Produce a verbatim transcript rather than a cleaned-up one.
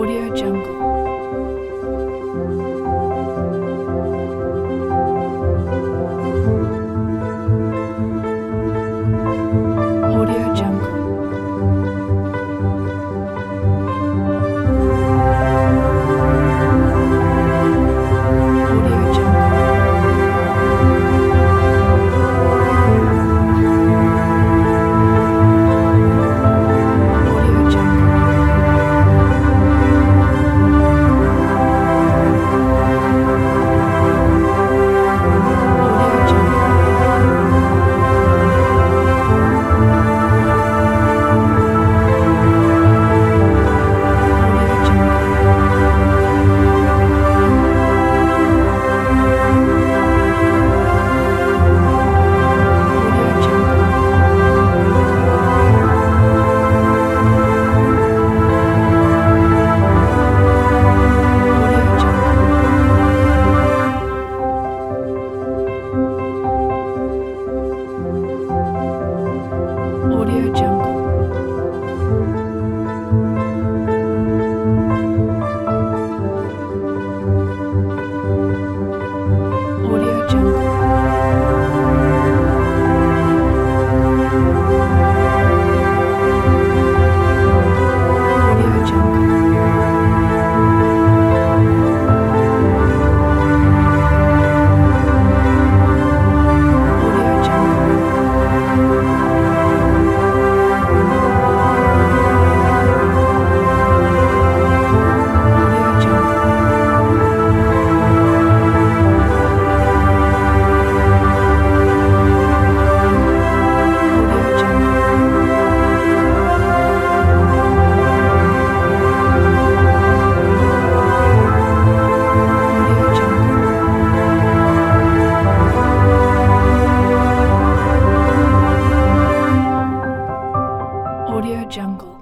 Audio Jungle. Audio Jungle. Audio Jungle. Audio Jungle. Audio Jungle. Audio Jungle. Audio Jungle. Audio Jungle. Audio Jungle. Audio Jungle. Audio Jungle. Audio Jungle. Audio Jungle. Audio Jungle. Audio Jungle. Audio Jungle.